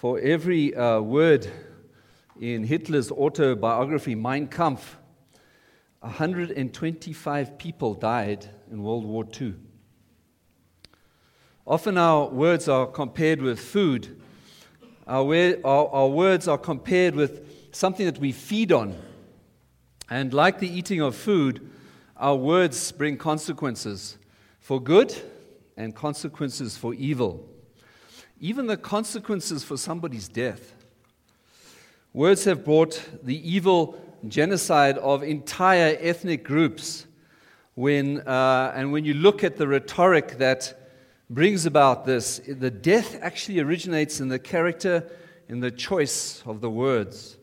For every word in Hitler's autobiography, Mein Kampf, 125 people died in World War II. Often our words are compared with food. Our words are compared with something that we feed on. And like the eating of food, our words bring consequences for good and consequences for evil. Even the consequences for somebody's death. Words have brought the evil genocide of entire ethnic groups. When you look at the rhetoric that brings about this, the death actually originates in the character, in the choice of the words.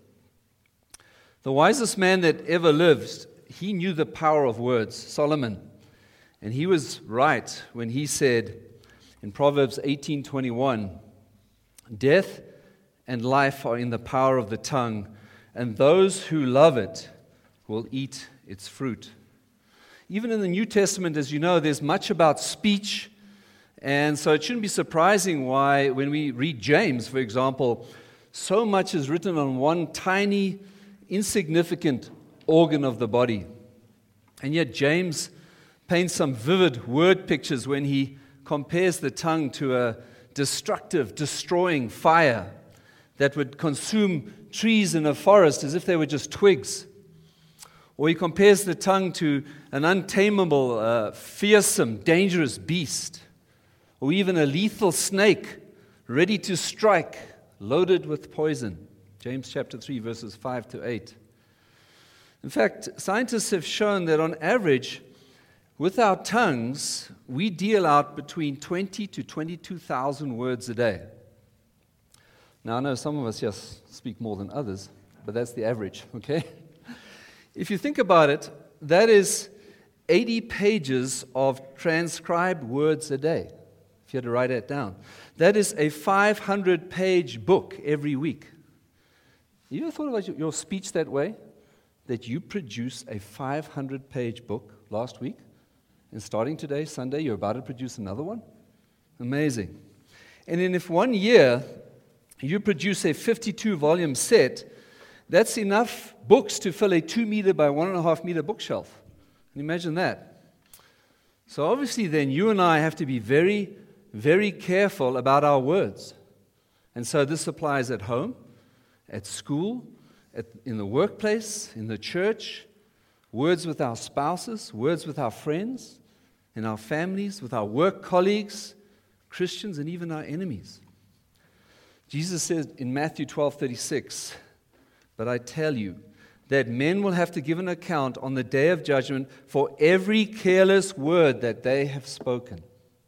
The wisest man that ever lived, he knew the power of words, Solomon. And he was right when he said in Proverbs 18:21, "Death and life are in the power of the tongue, and those who love it will eat its fruit." Even in the New Testament, as you know, there's much about speech. And so it shouldn't be surprising why, when we read James, for example, so much is written on one tiny, insignificant organ of the body. And yet James paints some vivid word pictures when he compares the tongue to a destructive, destroying fire that would consume trees in a forest as if they were just twigs. Or he compares the tongue to an untamable, fearsome, dangerous beast. Or even a lethal snake ready to strike, loaded with poison. James chapter 3, verses 5 to 8. In fact, scientists have shown that on average, with our tongues, we deal out between 20 to 22,000 words a day. Now, I know some of us just speak more than others, but that's the average, okay? If you think about it, that is 80 pages of transcribed words a day. If you had to write that down. That is a 500-page book every week. You ever thought about your speech that way? That you produce a 500-page book last week, and starting today, Sunday, you're about to produce another one? Amazing. And then if 1 year you produce a 52-volume set, that's enough books to fill a 2-meter by 1.5-meter bookshelf. Can you imagine that? So obviously then you and I have to be very, very careful about our words. And so this applies at home, at school, in the workplace, in the church, words with our spouses, words with our friends, in our families, with our work colleagues, Christians, and even our enemies. Jesus said in Matthew 12:36, "But I tell you that men will have to give an account on the day of judgment for every careless word that they have spoken."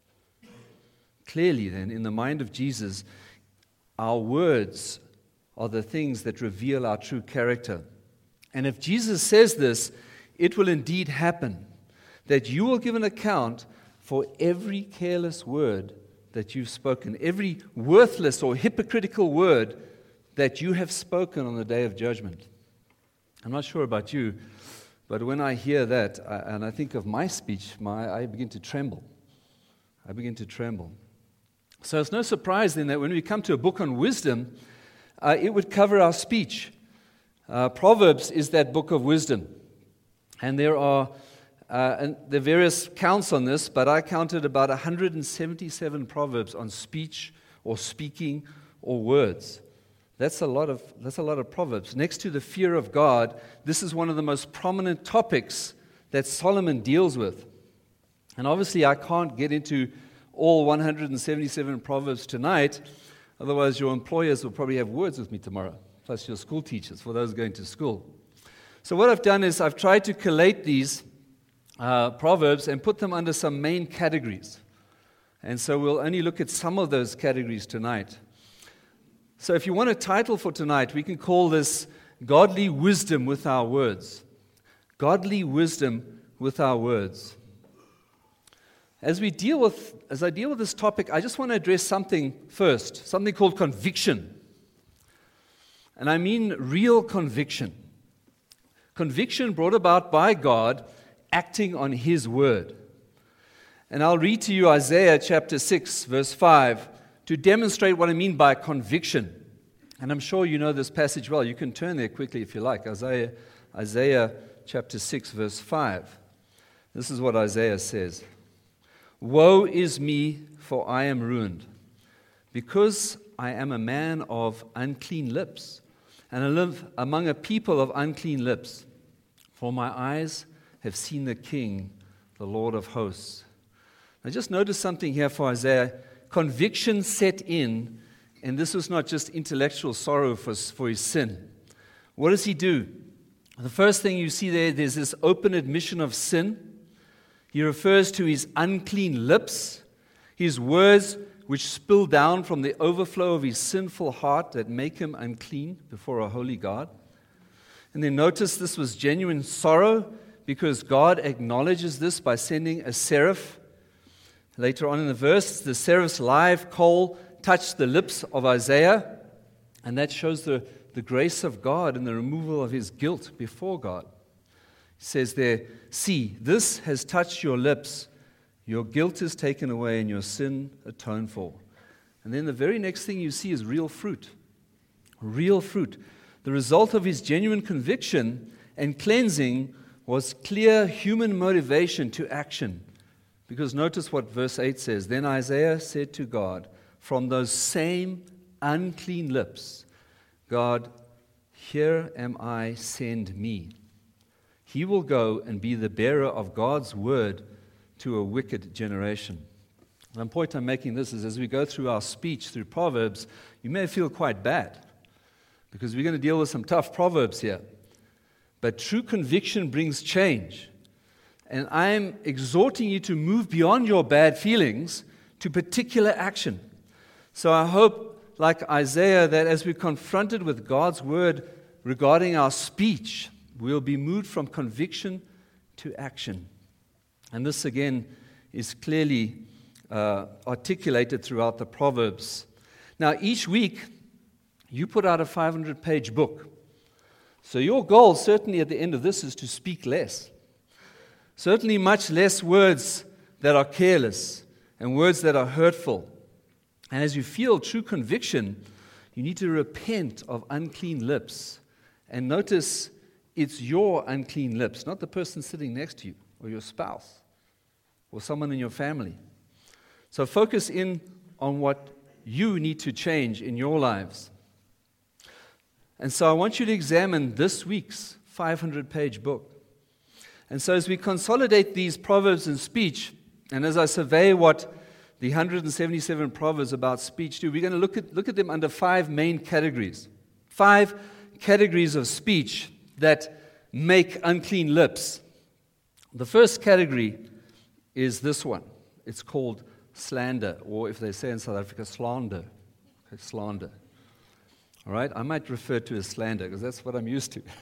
Clearly then, in the mind of Jesus, our words are the things that reveal our true character. And if Jesus says this, it will indeed happen, that you will give an account for every careless word that you've spoken, every worthless or hypocritical word that you have spoken on the day of judgment. I'm not sure about you, but when I hear that, and I think of my speech, I begin to tremble. I begin to tremble. So it's no surprise then that when we come to a book on wisdom, it would cover our speech. Proverbs is that book of wisdom. And there are various counts on this, but I counted about 177 proverbs on speech or speaking or words. That's a lot of proverbs. Next to the fear of God, this is one of the most prominent topics that Solomon deals with. And obviously I can't get into all 177 proverbs tonight. Otherwise, your employers will probably have words with me tomorrow, plus your school teachers, for those going to school. So what I've done is I've tried to collate these proverbs and put them under some main categories. And so we'll only look at some of those categories tonight. So if you want a title for tonight, we can call this Godly Wisdom with Our Words. Godly Wisdom with Our Words. As I deal with this topic, I just want to address something first, something called conviction. And I mean real conviction. Conviction brought about by God acting on His Word. And I'll read to you Isaiah chapter 6, verse 5, to demonstrate what I mean by conviction. And I'm sure you know this passage well. You can turn there quickly if you like. Isaiah chapter 6, verse 5. This is what Isaiah says. Woe is me, for I am ruined, because I am a man of unclean lips, and I live among a people of unclean lips. For my eyes have seen the King, the Lord of hosts. Now just notice something here for Isaiah. Conviction set in, and this was not just intellectual sorrow for his sin. What does he do? The first thing you see there's this open admission of sin. He refers to his unclean lips, his words which spill down from the overflow of his sinful heart that make him unclean before a holy God. And then notice this was genuine sorrow because God acknowledges this by sending a seraph. Later on in the verse, the seraph's live coal touched the lips of Isaiah, and that shows the grace of God and the removal of his guilt before God. He says there, see, this has touched your lips, your guilt is taken away and your sin atoned for. And then the very next thing you see is real fruit. Real fruit. The result of his genuine conviction and cleansing was clear human motivation to action. Because notice what verse 8 says. Then Isaiah said to God, from those same unclean lips, God, here am I, send me. He will go and be the bearer of God's word to a wicked generation. The point I'm making this is as we go through our speech through Proverbs, you may feel quite bad because we're going to deal with some tough Proverbs here. But true conviction brings change. And I'm exhorting you to move beyond your bad feelings to particular action. So I hope, like Isaiah, that as we're confronted with God's word regarding our speech, we'll be moved from conviction to action. And this, again, is clearly articulated throughout the Proverbs. Now, each week, you put out a 500-page book. So your goal, certainly at the end of this, is to speak less. Certainly much less words that are careless and words that are hurtful. And as you feel true conviction, you need to repent of unclean lips. And notice it's your unclean lips, not the person sitting next to you or your spouse or someone in your family. So focus in on what you need to change in your lives. And so I want you to examine this week's 500-page book. And so as we consolidate these proverbs in speech, and as I survey what the 177 proverbs about speech do, we're going to look at them under 5 main categories. 5 categories of speech that make unclean lips. The first category is this one. It's called slander, or if they say in South Africa, slander. Okay, slander. All right, I might refer to as slander because that's what I'm used to.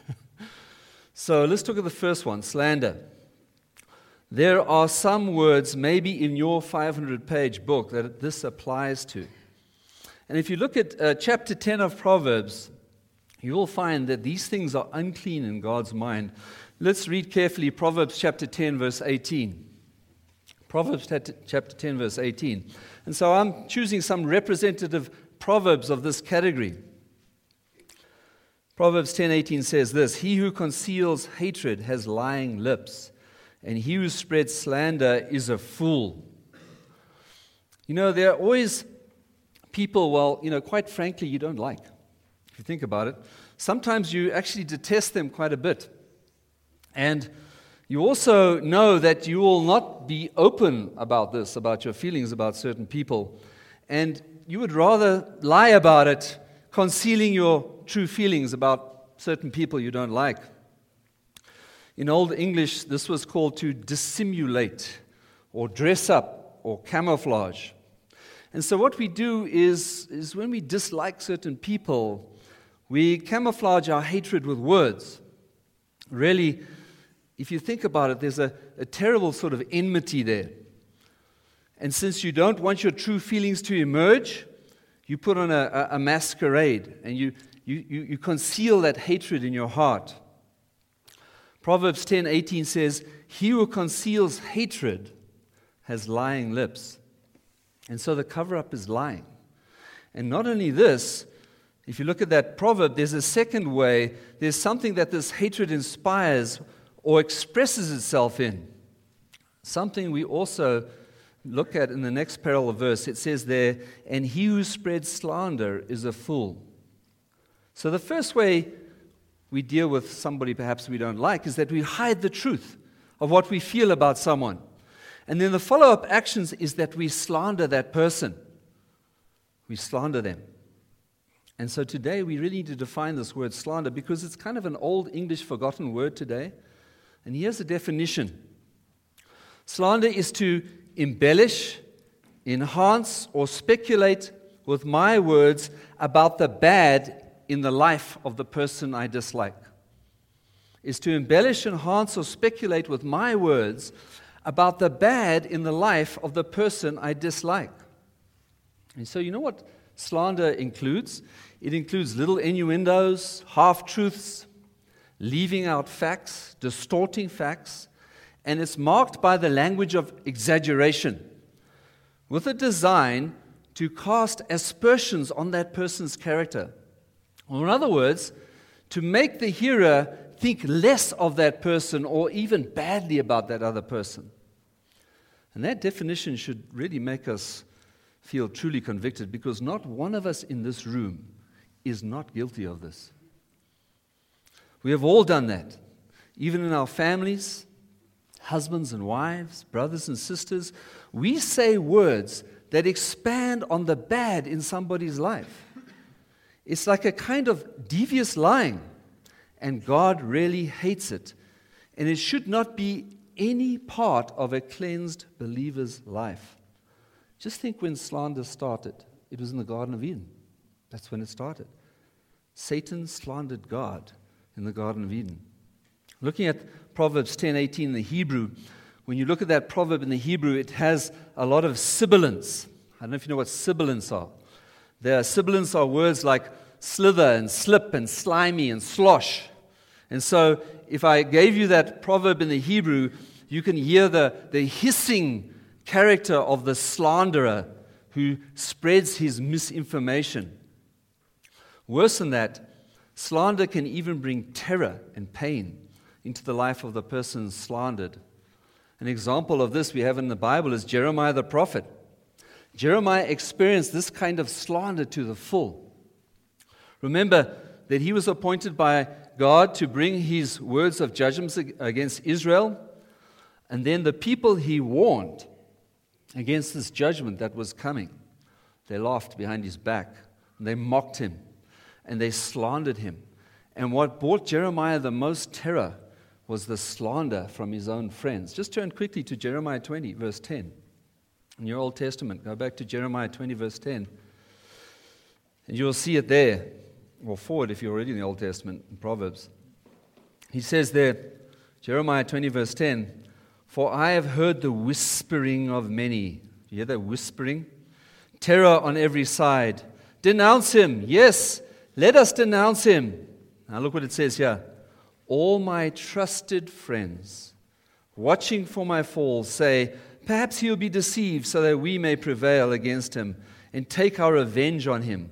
So let's look at the first one, slander. There are some words maybe in your 500-page book that this applies to. And if you look at chapter 10 of Proverbs, you will find that these things are unclean in God's mind. Let's read carefully Proverbs chapter 10, verse 18. Proverbs chapter 10, verse 18. And so I'm choosing some representative proverbs of this category. Proverbs 10:18 says this, he who conceals hatred has lying lips, and he who spreads slander is a fool. You know, there are always people, well, quite frankly, you don't like. If you think about it, sometimes you actually detest them quite a bit. And you also know that you will not be open about this, about your feelings about certain people. And you would rather lie about it, concealing your true feelings about certain people you don't like. In Old English, this was called to dissimulate, or dress up, or camouflage. And so what we do is when we dislike certain people, we camouflage our hatred with words. Really, if you think about it, there's a terrible sort of enmity there. And since you don't want your true feelings to emerge, you put on a masquerade, and you conceal that hatred in your heart. Proverbs 10:18 says, he who conceals hatred has lying lips. And so the cover-up is lying. And not only this, If you look at that proverb, there's a second way. There's something that this hatred inspires or expresses itself in. Something we also look at in the next parallel verse. It says there, and he who spreads slander is a fool. So the first way we deal with somebody perhaps we don't like is that we hide the truth of what we feel about someone. And then the follow-up actions is that we slander that person. We slander them. And so today we really need to define this word slander because it's kind of an old English forgotten word today. And here's the definition. Slander is to embellish, enhance, or speculate with my words about the bad in the life of the person I dislike. Is to embellish, enhance, or speculate with my words about the bad in the life of the person I dislike. And so you know what slander includes? It includes little innuendos, half-truths, leaving out facts, distorting facts, and it's marked by the language of exaggeration with a design to cast aspersions on that person's character. Or in other words, to make the hearer think less of that person or even badly about that other person. And that definition should really make us feel truly convicted because not one of us in this room is not guilty of this. We have all done that, even in our families, husbands and wives, brothers and sisters. We say words that expand on the bad in somebody's life. It's like a kind of devious lying, and God really hates it. And it should not be any part of a cleansed believer's life. Just think when slander started. It was in the Garden of Eden. That's when it started. Satan slandered God in the Garden of Eden. Looking at Proverbs 10:18 in the Hebrew, when you look at that proverb in the Hebrew, it has a lot of sibilants. I don't know if you know what sibilants are. Sibilants are words like slither and slip and slimy and slosh. And so if I gave you that proverb in the Hebrew, you can hear the hissing character of the slanderer who spreads his misinformation. Worse than that, slander can even bring terror and pain into the life of the person slandered. An example of this we have in the Bible is Jeremiah the prophet. Jeremiah experienced this kind of slander to the full. Remember that he was appointed by God to bring his words of judgment against Israel, and then the people he warned against this judgment that was coming, they laughed behind his back, and they mocked him, and they slandered him. And what brought Jeremiah the most terror was the slander from his own friends. Just turn quickly to Jeremiah 20, verse 10. In your Old Testament, go back to Jeremiah 20, verse 10. And you'll see it there, or forward if you're already in the Old Testament, in Proverbs. He says there, Jeremiah 20, verse 10, "For I have heard the whispering of many." You hear that whispering? "Terror on every side. Denounce him. Yes, let us denounce him." Now look what it says here. "All my trusted friends, watching for my fall, say, perhaps he will be deceived so that we may prevail against him and take our revenge on him."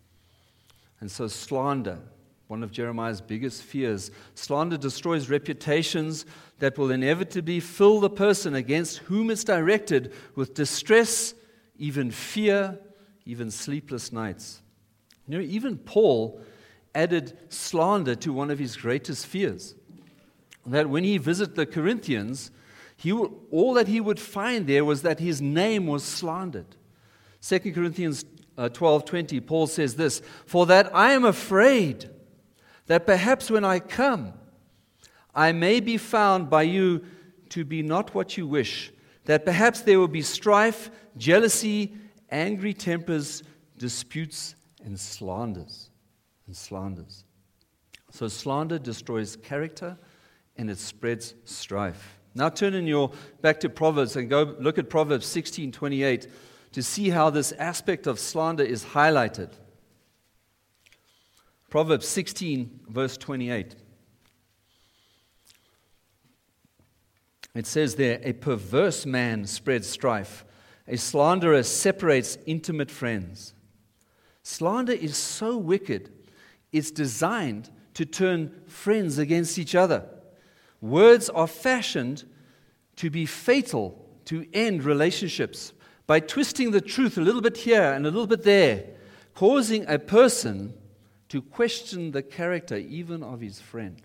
And so slander, one of Jeremiah's biggest fears, slander destroys reputations that will inevitably fill the person against whom it's directed with distress, even fear, even sleepless nights. You know, even Paul added slander to one of his greatest fears. That when he visited the Corinthians, all that he would find there was that his name was slandered. 2 Corinthians 12:20, Paul says this, "For that I am afraid that perhaps when I come, I may be found by you to be not what you wish, that perhaps there will be strife, jealousy, angry tempers, disputes, and slanders." So slander destroys character and it spreads strife. Now turn back to Proverbs and go look at Proverbs 16:28 to see how this aspect of slander is highlighted. Proverbs 16, verse 28. It says there, "A perverse man spreads strife. A slanderer separates intimate friends." Slander is so wicked, it's designed to turn friends against each other. Words are fashioned to be fatal, to end relationships by twisting the truth a little bit here and a little bit there, causing a person to question the character even of his friend.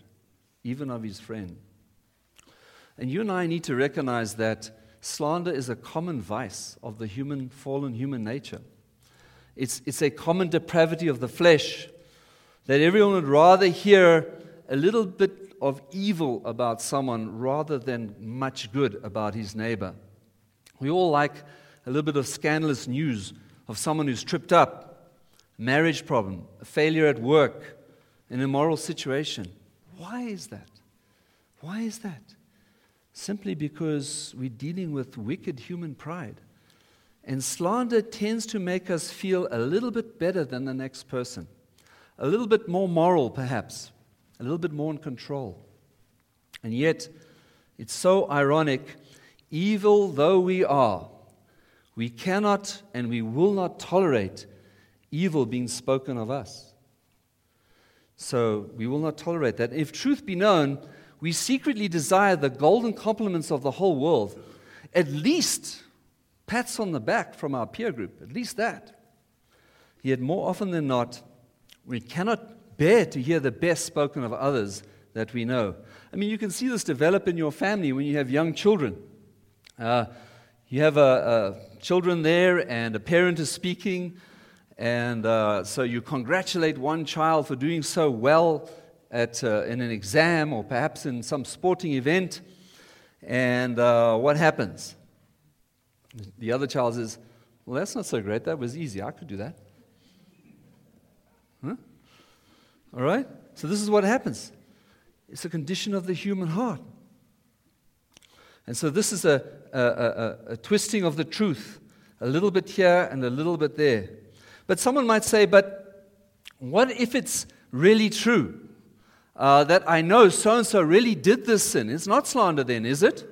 And you and I need to recognize that slander is a common vice of the fallen human nature. It's a common depravity of the flesh that everyone would rather hear a little bit of evil about someone rather than much good about his neighbor. We all like a little bit of scandalous news of someone who's tripped up, marriage problem, a failure at work, an immoral situation. Why is that? Why is that? Simply because we're dealing with wicked human pride. And slander tends to make us feel a little bit better than the next person, a little bit more moral perhaps, a little bit more in control. And yet, it's so ironic, evil though we are, we cannot and we will not tolerate evil being spoken of us. So we will not tolerate that. If truth be known, we secretly desire the golden compliments of the whole world, at least pats on the back from our peer group, at least that. Yet more often than not, we cannot bear to hear the best spoken of others that we know. I mean, you can see this develop in your family when you have young children. You have children there, and a parent is speaking, and so you congratulate one child for doing so well in an exam or perhaps in some sporting event, and what happens? The other child says, well, that's not so great. That was easy. I could do that. Huh? All right? So this is what happens. It's a condition of the human heart. And so this is a twisting of the truth, a little bit here and a little bit there. But someone might say, but what if it's really true that I know so-and-so really did this sin? It's not slander then, is it?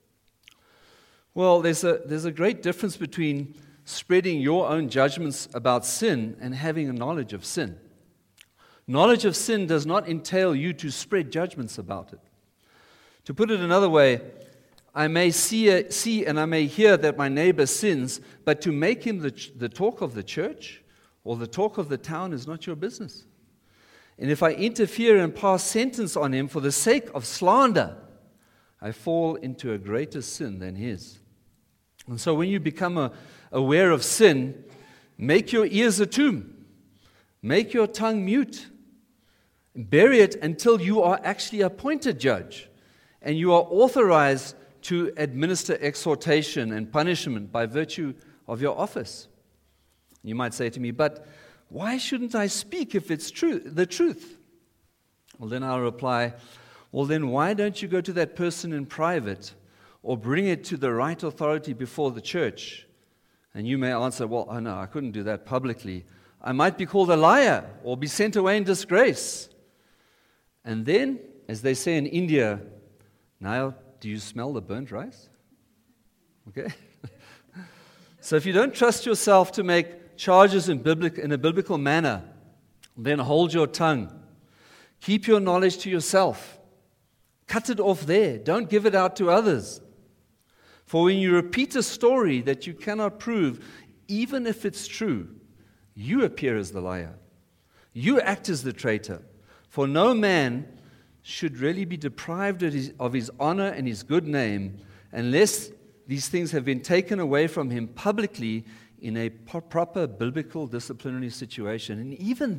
Well, there's a great difference between spreading your own judgments about sin and having a knowledge of sin. Knowledge of sin does not entail you to spread judgments about it. To put it another way, I may see and I may hear that my neighbor sins, but to make him the talk of the church or the talk of the town is not your business. And if I interfere and pass sentence on him for the sake of slander, I fall into a greater sin than his. And so when you become aware of sin, make your ears a tomb, make your tongue mute, bury it until you are actually appointed judge and you are authorized to administer exhortation and punishment by virtue of your office. You might say to me, but why shouldn't I speak if it's the truth? Well, then I'll reply, well, then why don't you go to that person in private or bring it to the right authority before the church? And you may answer, well, oh no, I couldn't do that publicly. I might be called a liar or be sent away in disgrace. And then, as they say in India, now do you smell the burnt rice? Okay? So if you don't trust yourself to make charges in a biblical manner, then hold your tongue. Keep your knowledge to yourself. Cut it off there. Don't give it out to others. For when you repeat a story that you cannot prove, even if it's true, you appear as the liar. You act as the traitor. For no man should really be deprived of his honor and his good name unless these things have been taken away from him publicly in a proper biblical disciplinary situation. And even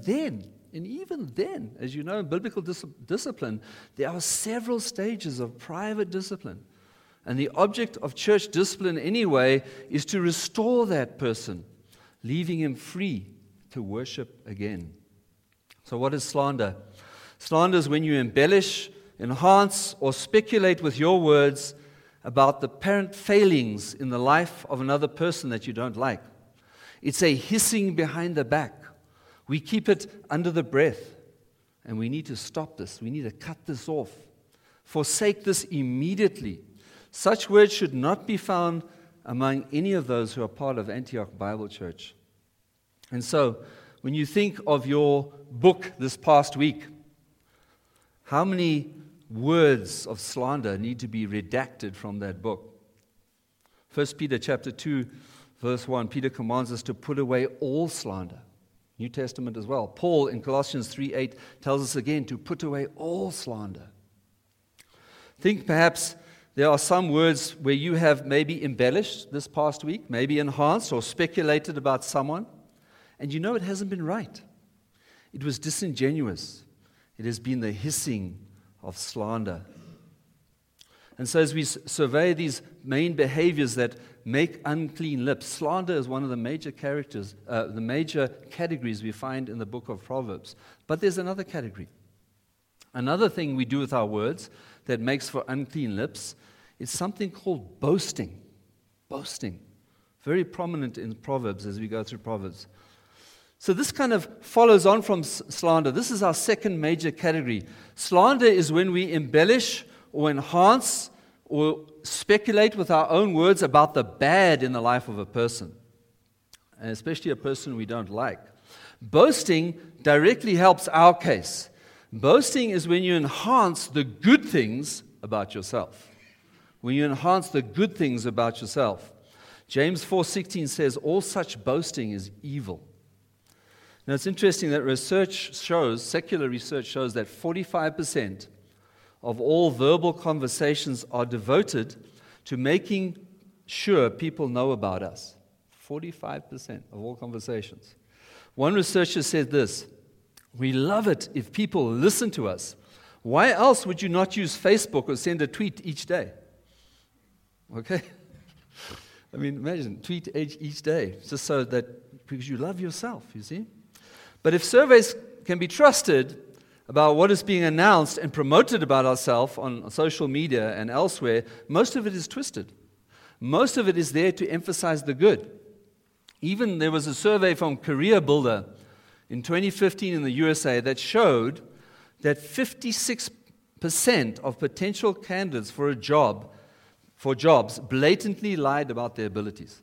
then, as you know, in biblical discipline, there are several stages of private discipline. And the object of church discipline anyway is to restore that person, leaving him free to worship again. So what is slander? Slander is when you embellish, enhance, or speculate with your words about the apparent failings in the life of another person that you don't like. It's a hissing behind the back. We keep it under the breath, and we need to stop this. We need to cut this off. Forsake this immediately. Such words should not be found among any of those who are part of Antioch Bible Church. And so, when you think of your book this past week, how many words of slander need to be redacted from that book? 1 Peter chapter 2, verse 1, Peter commands us to put away all slander. New Testament as well. Paul in Colossians 3:8 tells us again to put away all slander. Think perhaps there are some words where you have maybe embellished this past week, maybe enhanced or speculated about someone, and you know it hasn't been right. It was disingenuous. It has been the hissing of slander. And so as we survey these main behaviors that make unclean lips, slander is one of the major categories we find in the book of Proverbs. But there's another category. Another thing we do with our words that makes for unclean lips is something called boasting. Boasting. Very prominent in Proverbs as we go through Proverbs. So this kind of follows on from slander. This is our second major category. Slander is when we embellish or enhance or speculate with our own words about the bad in the life of a person, and especially a person we don't like. Boasting directly helps our case. Boasting is when you enhance the good things about yourself. When you enhance the good things about yourself. James 4:16 says, all such boasting is evil. Now it's interesting that secular research shows that 45% of all verbal conversations are devoted to making sure people know about us. 45% of all conversations. One researcher said this, we love it if people listen to us. Why else would you not use Facebook or send a tweet each day? Okay? I mean, imagine, tweet each day, just so that, because you love yourself, you see? But if surveys can be trusted about what is being announced and promoted about ourselves on social media and elsewhere, most of it is twisted. Most of it is there to emphasize the good. Even there was a survey from Career Builder in 2015 in the USA that showed that 56% of potential candidates for jobs blatantly lied about their abilities.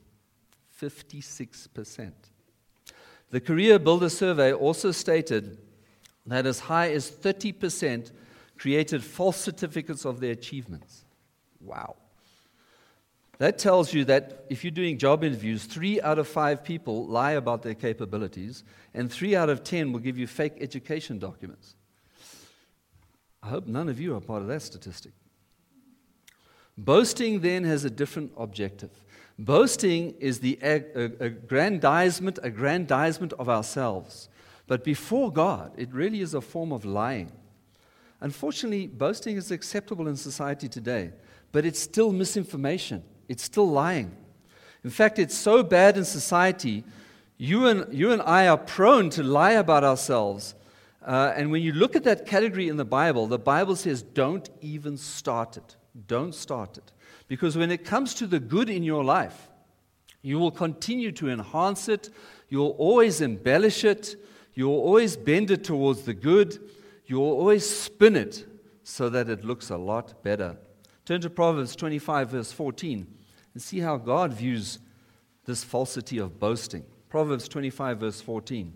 56%. The Career Builder survey also stated that as high as 30% created false certificates of their achievements. Wow. That tells you that if you're doing job interviews, 3 out of 5 people lie about their capabilities, and 3 out of 10 will give you fake education documents. I hope none of you are part of that statistic. Boasting then has a different objective. Boasting is the aggrandizement of ourselves. But before God, it really is a form of lying. Unfortunately, boasting is acceptable in society today, but it's still misinformation. It's still lying. In fact, it's so bad in society, you and I are prone to lie about ourselves. And when you look at that category in the Bible says, don't even start it. Don't start it. Because when it comes to the good in your life, you will continue to enhance it. You'll always embellish it. You'll always bend it towards the good. You'll always spin it so that it looks a lot better. Turn to Proverbs 25, verse 14, and see how God views this falsity of boasting. Proverbs 25, verse 14.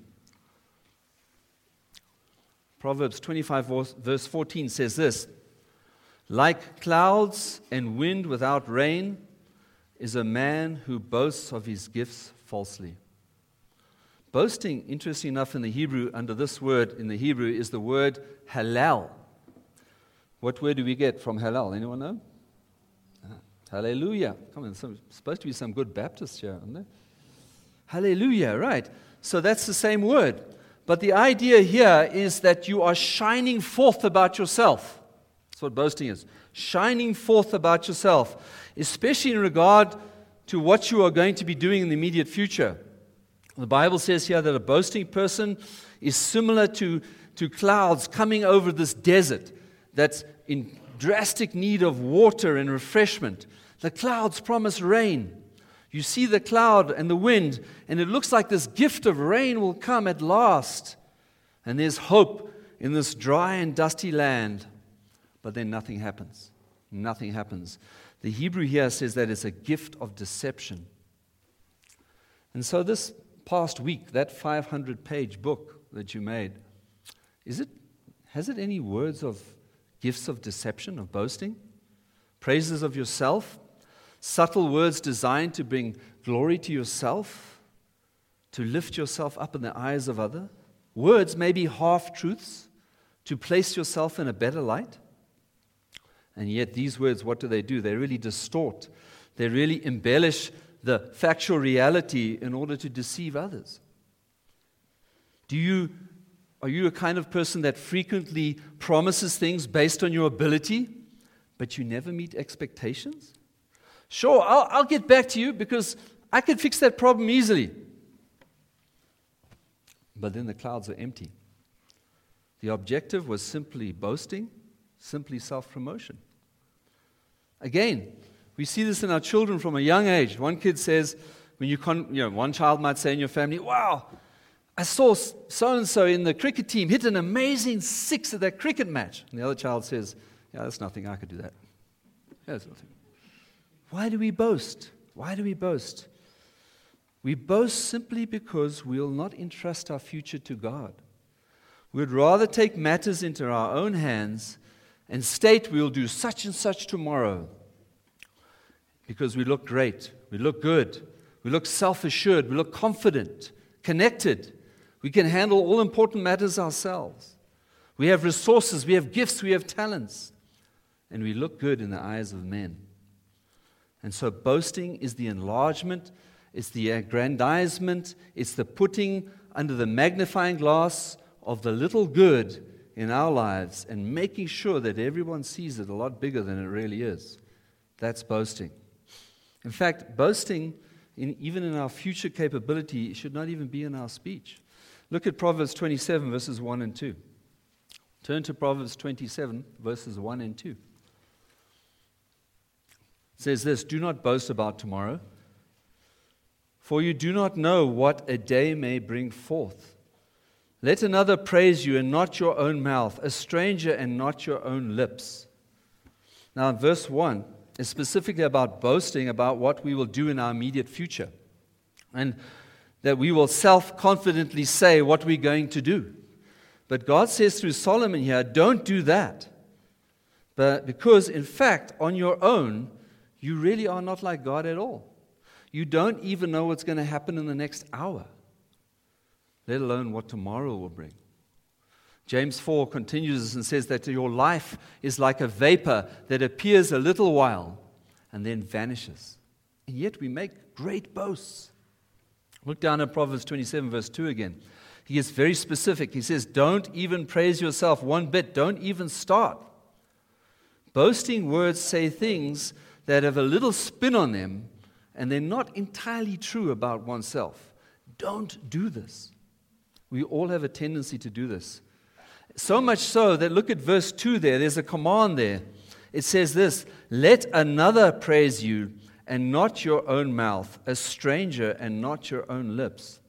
Proverbs 25, verse 14 says this, like clouds and wind without rain is a man who boasts of his gifts falsely. Boasting, interesting enough in the Hebrew, under this word in the Hebrew, is the word halal. What word do we get from halal? Anyone know? Hallelujah. Come on, there's supposed to be some good Baptists here, aren't there? Hallelujah, right. So that's the same word. But the idea here is that you are shining forth about yourself. That's what boasting is. Shining forth about yourself, especially in regard to what you are going to be doing in the immediate future. The Bible says here that a boasting person is similar to clouds coming over this desert that's in drastic need of water and refreshment. The clouds promise rain. You see the cloud and the wind, and it looks like this gift of rain will come at last. And there's hope in this dry and dusty land. But then nothing happens. Nothing happens. The Hebrew here says that it's a gift of deception. And so this past week, that 500-page book that you made, has it any words of gifts of deception, of boasting? Praises of yourself? Subtle words designed to bring glory to yourself? To lift yourself up in the eyes of others? Words may be half-truths to place yourself in a better light? And yet these words, what do? They really distort. They really embellish the factual reality in order to deceive others. Are you a kind of person that frequently promises things based on your ability, but you never meet expectations? Sure, I'll get back to you because I can fix that problem easily. But then the clouds are empty. The objective was simply boasting, simply self-promotion. Again, we see this in our children from a young age. One kid says, one child might say in your family, "Wow, I saw so-and-so in the cricket team hit an amazing 6 at that cricket match." And the other child says, "Yeah, that's nothing, I could do that." Yeah, that's nothing. Why do we boast? Why do we boast? We boast simply because we will not entrust our future to God. We would rather take matters into our own hands and state we will do such and such tomorrow because we look great, we look good, we look self-assured, we look confident, connected. We can handle all important matters ourselves. We have resources, we have gifts, we have talents, and we look good in the eyes of men. And so boasting is the enlargement, it's the aggrandizement, it's the putting under the magnifying glass of the little good in our lives and making sure that everyone sees it a lot bigger than it really is. That's boasting. In fact, boasting, even in our future capability, should not even be in our speech. Look at Proverbs 27, verses 1 and 2. Turn to Proverbs 27, verses 1 and 2. It says this, "Do not boast about tomorrow, for you do not know what a day may bring forth. Let another praise you and not your own mouth, a stranger and not your own lips." Now, verse 1 is specifically about boasting about what we will do in our immediate future. And that we will self-confidently say what we're going to do. But God says through Solomon here, don't do that. But because, in fact, on your own, you really are not like God at all. You don't even know what's going to happen in the next hour, let alone what tomorrow will bring. James 4 continues and says that your life is like a vapor that appears a little while and then vanishes. And yet we make great boasts. Look down at Proverbs 27, verse 2 again. He gets very specific. He says, don't even praise yourself one bit. Don't even start. Boasting words say things that have a little spin on them, and they're not entirely true about oneself. Don't do this. We all have a tendency to do this. So much so that look at verse 2 there. There's a command there. It says this, "Let another praise you and not your own mouth, a stranger and not your own lips."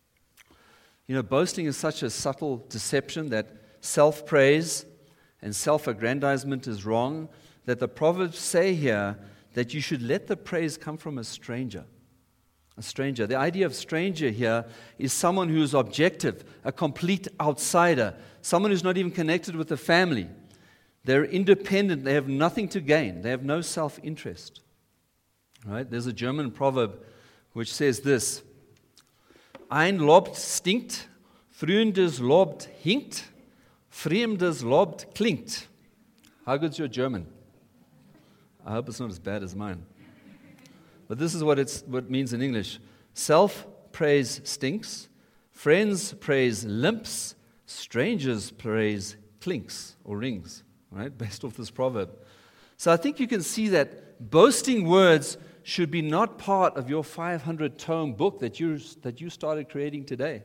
You know, boasting is such a subtle deception that self-praise and self-aggrandizement is wrong, that the Proverbs say here that you should let the praise come from a stranger. A stranger. The idea of stranger here is someone who is objective, a complete outsider, someone who's not even connected with the family. They're independent, they have nothing to gain, they have no self-interest. Right? There's a German proverb which says this, "Ein Lob stinkt, Freundes Lob hinkt, Fremdes Lob klingt." How good's your German? I hope it's not as bad as mine. But this is what it means in English. Self-praise stinks, friends' praise limps, strangers' praise clinks or rings, right? Based off this proverb. So I think you can see that boasting words should be not part of your 500-tome book that you started creating today.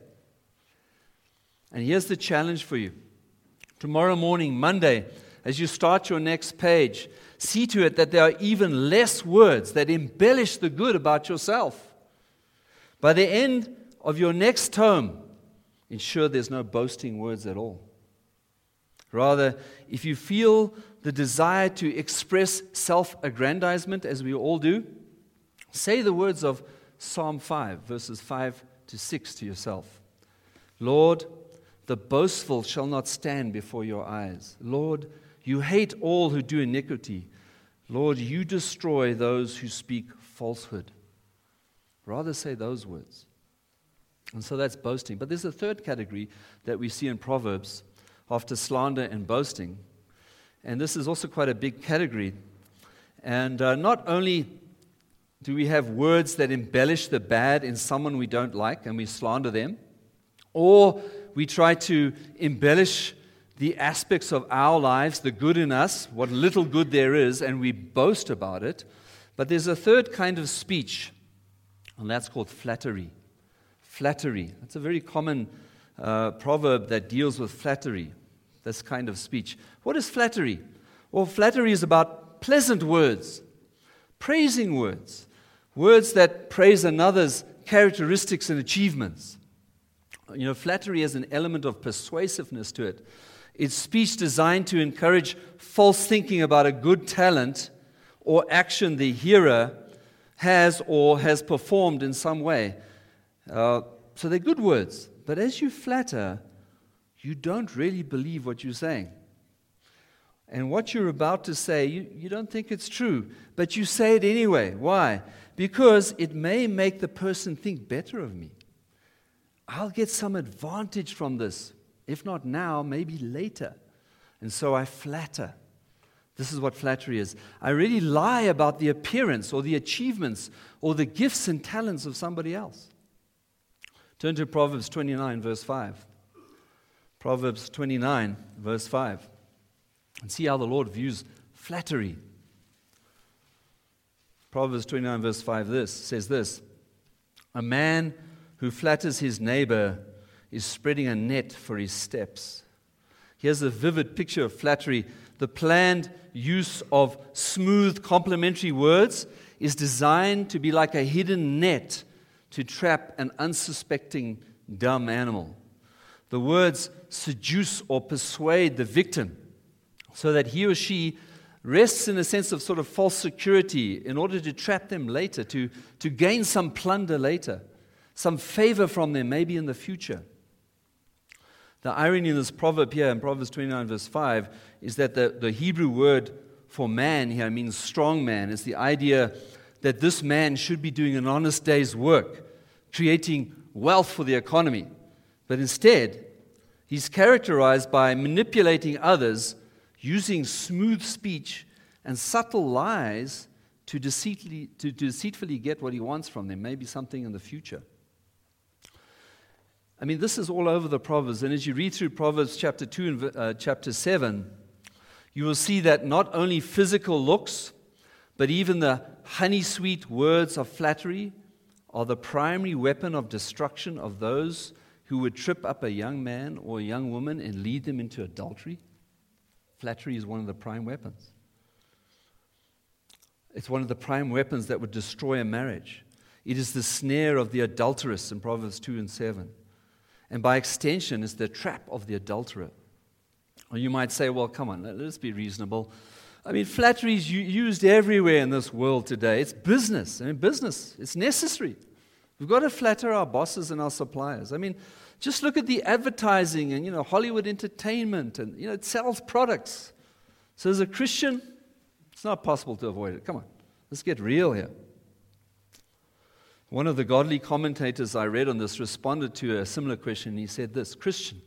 And here's the challenge for you. Tomorrow morning, Monday, as you start your next page, see to it that there are even less words that embellish the good about yourself. By the end of your next tome, ensure there's no boasting words at all. Rather, if you feel the desire to express self-aggrandizement, as we all do, say the words of Psalm 5, verses 5 to 6 to yourself. Lord, the boastful shall not stand before your eyes. Lord, you hate all who do iniquity. Lord, you destroy those who speak falsehood. Rather say those words. And so that's boasting. But there's a third category that we see in Proverbs after slander and boasting. And this is also quite a big category. And not only do we have words that embellish the bad in someone we don't like and we slander them, or we try to embellish the aspects of our lives, the good in us, what little good there is, and we boast about it. But there's a third kind of speech, and that's called flattery. Flattery. That's a very common proverb that deals with flattery, this kind of speech. What is flattery? Well, flattery is about pleasant words, praising words, words that praise another's characteristics and achievements. You know, flattery has an element of persuasiveness to it. It's speech designed to encourage false thinking about a good talent or action the hearer has or has performed in some way. So they're good words. But as you flatter, you don't really believe what you're saying. And what you're about to say, you don't think it's true, but you say it anyway. Why? Because it may make the person think better of me. I'll get some advantage from this. If not now, maybe later. And so I flatter. This is what flattery is. I really lie about the appearance or the achievements or the gifts and talents of somebody else. Turn to Proverbs 29, verse 5. Proverbs 29, verse 5. And see how the Lord views flattery. Proverbs 29, verse 5 says this. A man who flatters his neighbor is spreading a net for his steps. Here's a vivid picture of flattery. The planned use of smooth, complimentary words is designed to be like a hidden net to trap an unsuspecting dumb animal. The words seduce or persuade the victim so that he or she rests in a sense of sort of false security in order to trap them later, to gain some plunder later, some favor from them maybe in the future. The irony in this proverb here in Proverbs 29 verse 5 is that the Hebrew word for man here means strong man. It's the idea that this man should be doing an honest day's work, creating wealth for the economy. But instead, he's characterized by manipulating others, using smooth speech and subtle lies to deceitfully get what he wants from them, maybe something in the future. I mean, this is all over the Proverbs, and as you read through Proverbs chapter 2 and chapter 7, you will see that not only physical looks, but even the honey-sweet words of flattery are the primary weapon of destruction of those who would trip up a young man or a young woman and lead them into adultery. Flattery is one of the prime weapons. It's one of the prime weapons that would destroy a marriage. It is the snare of the adulteress in Proverbs 2 and 7. And by extension, it's the trap of the adulterer. Or you might say, well, come on, let's be reasonable. I mean, flattery is used everywhere in this world today. It's business. I mean, business, it's necessary. We've got to flatter our bosses and our suppliers. I mean, just look at the advertising and, Hollywood entertainment and, it sells products. So as a Christian, it's not possible to avoid it. Come on, let's get real here. One of the godly commentators I read on this responded to a similar question. He said this, Christian,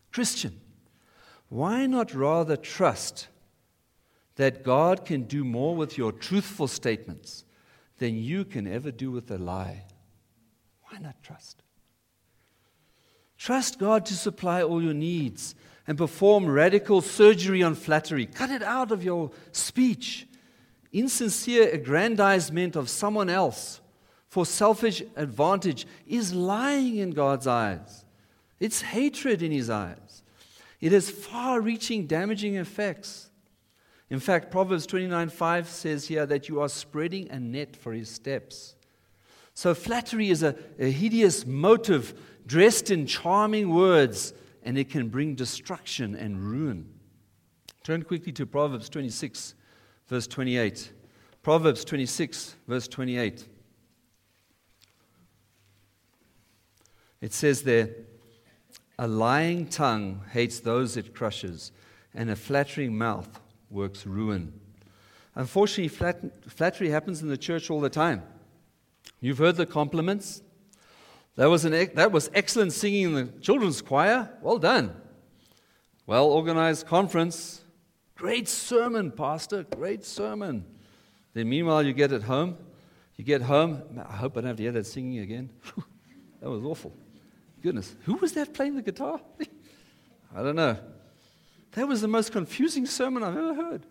why not rather trust that God can do more with your truthful statements than you can ever do with a lie? Why not trust? Trust God to supply all your needs and perform radical surgery on flattery. Cut it out of your speech. Insincere aggrandizement of someone else for selfish advantage is lying in God's eyes. It's hatred in His eyes. It has far-reaching, damaging effects. In fact, Proverbs 29:5 says here that you are spreading a net for his steps. So flattery is a hideous motive dressed in charming words, and it can bring destruction and ruin. Turn quickly to Proverbs 26, verse 28. Proverbs 26, verse 28. It says there, a lying tongue hates those it crushes, and a flattering mouth works ruin. Unfortunately, flattery happens in the church all the time. You've heard the compliments. That was excellent singing in the children's choir. Well done. Well-organized conference. Great sermon, Pastor. Great sermon. Then meanwhile, you get home. I hope I don't have to hear that singing again. That was awful. Goodness. Who was that playing the guitar? I don't know. That was the most confusing sermon I've ever heard.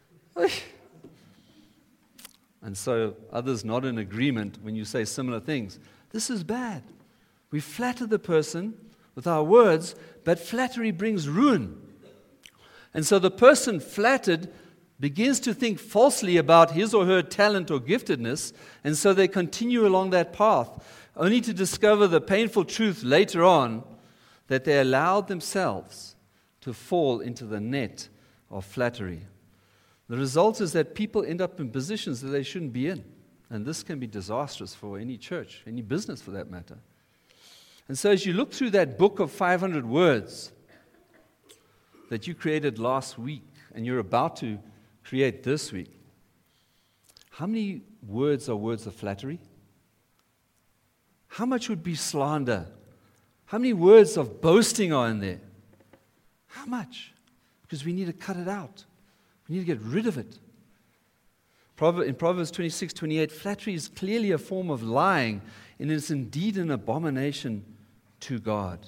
And so others not in agreement when you say similar things. This is bad. We flatter the person with our words, but flattery brings ruin. And so the person flattered begins to think falsely about his or her talent or giftedness, and so they continue along that path, only to discover the painful truth later on that they allowed themselves to fall into the net of flattery. The result is that people end up in positions that they shouldn't be in. And this can be disastrous for any church, any business for that matter. And so as you look through that book of 500 words that you created last week and you're about to create this week, how many words are words of flattery? How much would be slander? How many words of boasting are in there? How much? Because we need to cut it out. We need to get rid of it. In Proverbs 26:28, flattery is clearly a form of lying, and is indeed an abomination to God.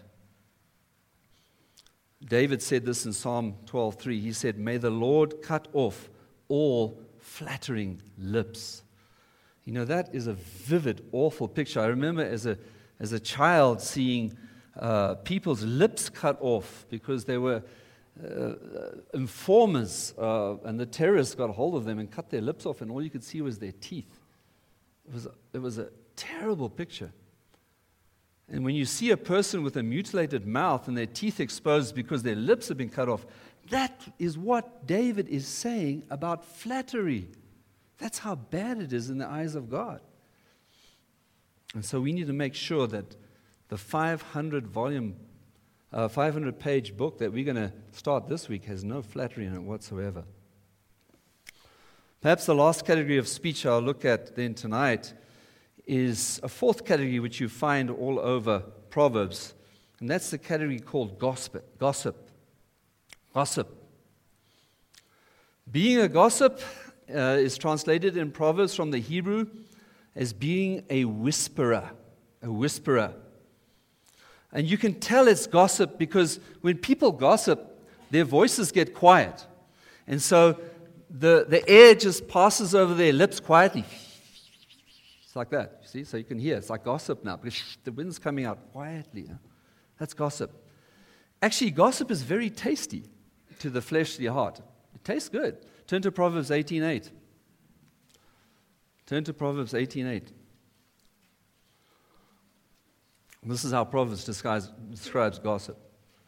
David said this in Psalm 12:3. He said, "May the Lord cut off all flattering lips." You know, that is a vivid, awful picture. I remember as a child seeing people's lips cut off because they were informers, and the terrorists got a hold of them and cut their lips off, and all you could see was their teeth. It was a terrible picture. And when you see a person with a mutilated mouth and their teeth exposed because their lips have been cut off, that is what David is saying about flattery. That's how bad it is in the eyes of God. And so we need to make sure that the 500-page book that we're going to start this week has no flattery in it whatsoever. Perhaps the last category of speech I'll look at then tonight is a fourth category which you find all over Proverbs, and that's the category called gossip. Being a gossip is translated in Proverbs from the Hebrew as being a whisperer. And you can tell it's gossip because when people gossip, their voices get quiet. And so the air just passes over their lips quietly. It's like that, you see? So you can hear. It's like gossip now because the wind's coming out quietly. That's gossip. Actually, gossip is very tasty to the fleshly heart. It tastes good. Turn to Proverbs 18:8. Turn to Proverbs 18:8. This is how Proverbs describes gossip.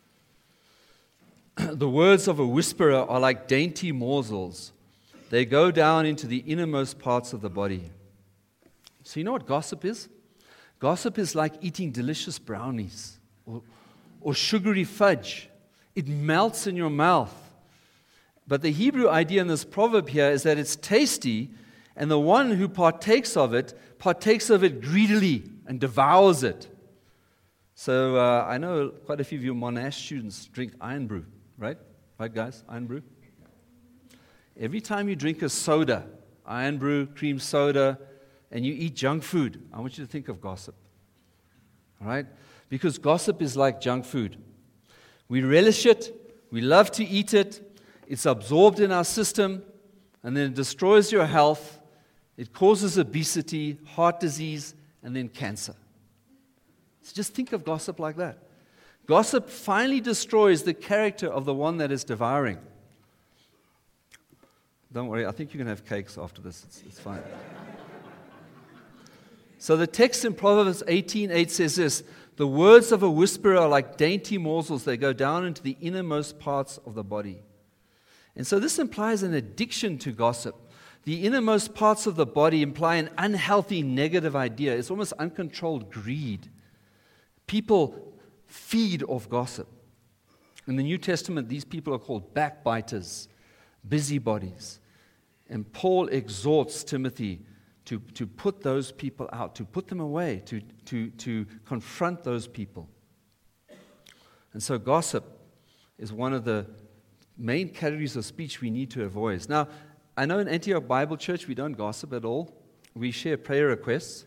The words of a whisperer are like dainty morsels. They go down into the innermost parts of the body. So you know what gossip is? Gossip is like eating delicious brownies or sugary fudge. It melts in your mouth. But the Hebrew idea in this proverb here is that it's tasty, and the one who partakes of it greedily and devours it. So I know quite a few of you Monash students drink Iron Brew, right? Right, guys? Iron Brew? Every time you drink a soda, Iron Brew, cream soda, and you eat junk food, I want you to think of gossip. All right? Because gossip is like junk food. We relish it, we love to eat it, it's absorbed in our system, and then it destroys your health, it causes obesity, heart disease, and then cancer. So just think of gossip like that. Gossip finally destroys the character of the one that is devouring. Don't worry, I think you can have cakes after this. It's fine. So the text in Proverbs 18:8 says this: the words of a whisperer are like dainty morsels. They go down into the innermost parts of the body. And so this implies an addiction to gossip. The innermost parts of the body imply an unhealthy, negative idea. It's almost uncontrolled greed. People feed off gossip. In the New Testament, these people are called backbiters, busybodies. And Paul exhorts Timothy to put those people out, to put them away, to confront those people. And so gossip is one of the main categories of speech we need to avoid. Now, I know in Antioch Bible Church we don't gossip at all. We share prayer requests.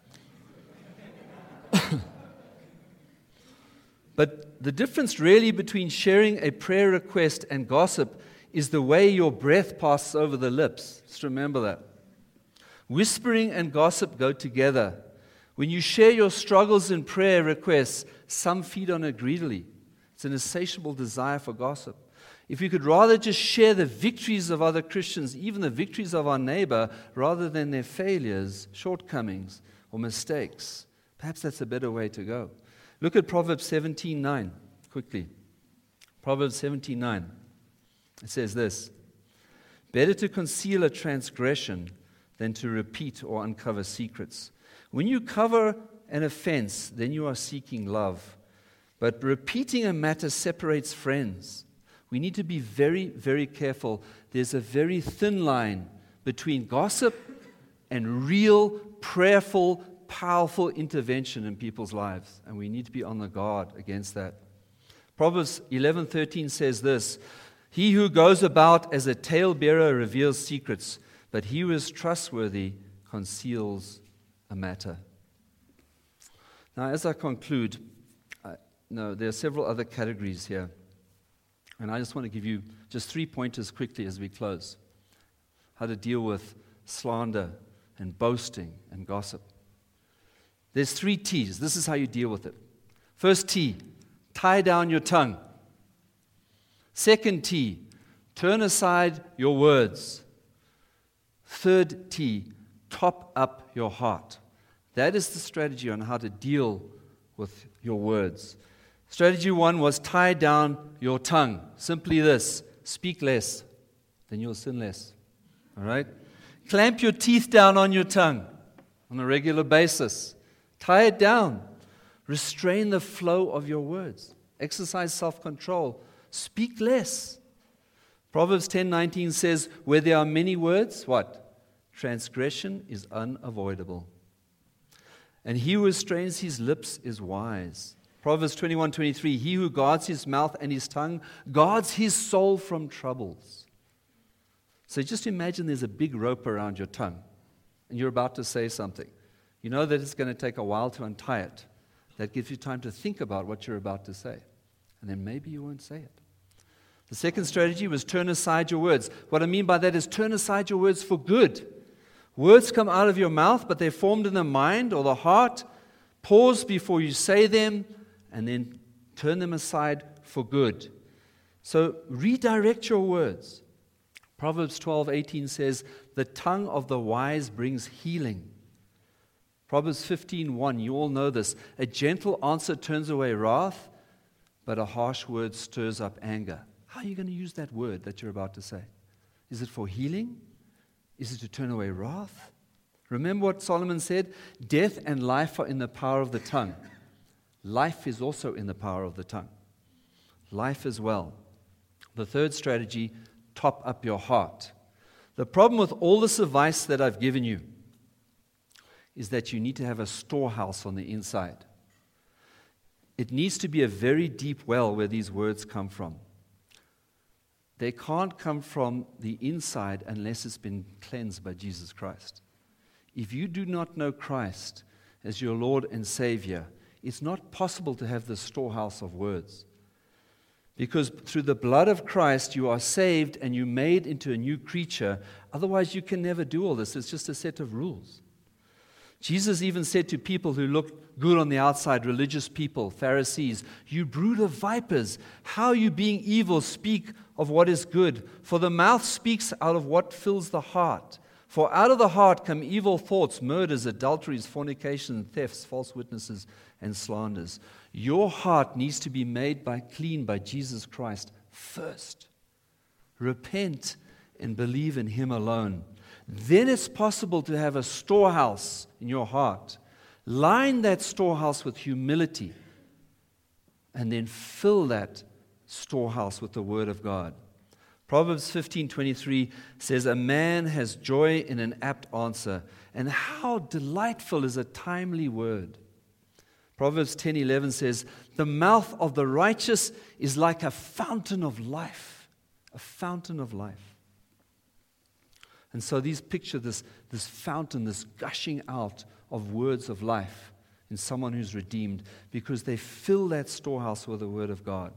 But the difference really between sharing a prayer request and gossip is the way your breath passes over the lips. Just remember that. Whispering and gossip go together. When you share your struggles in prayer requests, some feed on it greedily. It's an insatiable desire for gossip. If we could rather just share the victories of other Christians, even the victories of our neighbor, rather than their failures, shortcomings, or mistakes, perhaps that's a better way to go. Look at Proverbs 17:9 quickly. Proverbs 17:9. It says this: better to conceal a transgression than to repeat or uncover secrets. When you cover an offense, then you are seeking love. But repeating a matter separates friends. We need to be very, very careful. There's a very thin line between gossip and real, prayerful, powerful intervention in people's lives. And we need to be on the guard against that. Proverbs 11:13 says this: he who goes about as a talebearer reveals secrets, but he who is trustworthy conceals a matter. Now, as I conclude, there are several other categories here. And I just want to give you just 3 pointers quickly as we close. How to deal with slander and boasting and gossip. There's 3 T's. This is how you deal with it. First T, tie down your tongue. Second T, turn aside your words. Third T, top up your heart. That is the strategy on how to deal with your words. Strategy 1 was tie down your tongue. Simply this: speak less, then you'll sin less. All right? Clamp your teeth down on your tongue on a regular basis. Tie it down. Restrain the flow of your words. Exercise self-control. Speak less. Proverbs 10:19 says, where there are many words, what? Transgression is unavoidable. And he who restrains his lips is wise. Proverbs 21:23, he who guards his mouth and his tongue guards his soul from troubles. So just imagine there's a big rope around your tongue and you're about to say something. You know that it's going to take a while to untie it. That gives you time to think about what you're about to say. And then maybe you won't say it. The second strategy was turn aside your words. What I mean by that is turn aside your words for good. Words come out of your mouth, but they're formed in the mind or the heart. Pause before you say them, and then turn them aside for good. So redirect your words. Proverbs 12:18 says, the tongue of the wise brings healing. Proverbs 15:1, you all know this. A gentle answer turns away wrath, but a harsh word stirs up anger. How are you going to use that word that you're about to say? Is it for healing? Is it to turn away wrath? Remember what Solomon said? Death and life are in the power of the tongue. Life is also in the power of the tongue. Life as well. The third strategy, top up your heart. The problem with all this advice that I've given you is that you need to have a storehouse on the inside. It needs to be a very deep well where these words come from. They can't come from the inside unless it's been cleansed by Jesus Christ. If you do not know Christ as your Lord and Savior, it's not possible to have this storehouse of words. Because through the blood of Christ, you are saved and you're made into a new creature. Otherwise, you can never do all this. It's just a set of rules. Jesus even said to people who looked good on the outside, religious people, Pharisees, you brood of vipers, how you being evil speak of what is good? For the mouth speaks out of what fills the heart. For out of the heart come evil thoughts, murders, adulteries, fornication, thefts, false witnesses, and slanders. Your heart needs to be made clean by Jesus Christ first. Repent and believe in Him alone. Then it's possible to have a storehouse in your heart. Line that storehouse with humility, and then fill that storehouse with the Word of God. Proverbs 15:23 says, "A man has joy in an apt answer, and how delightful is a timely word." Proverbs 10:11 says, "The mouth of the righteous is like a fountain of life," a fountain of life. And so these picture this fountain, this gushing out of words of life in someone who's redeemed, because they fill that storehouse with the Word of God.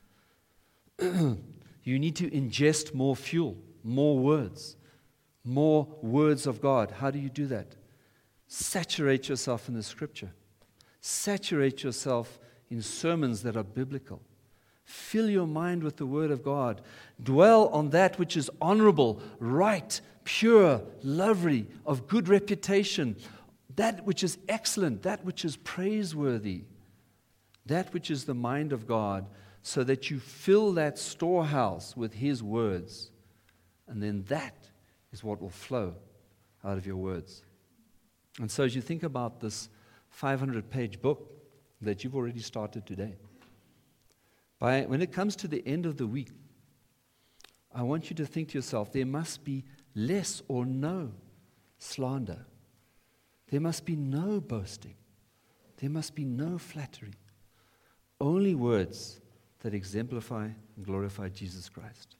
You need to ingest more fuel, more words of God. How do you do that? Saturate yourself in the Scripture. Saturate yourself in sermons that are biblical. Fill your mind with the Word of God. Dwell on that which is honorable, right, pure, lovely, of good reputation, that which is excellent, that which is praiseworthy, that which is the mind of God, so that you fill that storehouse with His words. And then that is what will flow out of your words. And so as you think about this 500-page book that you've already started today, when it comes to the end of the week, I want you to think to yourself, there must be less or no slander. There must be no boasting. There must be no flattery. Only words that exemplify and glorify Jesus Christ.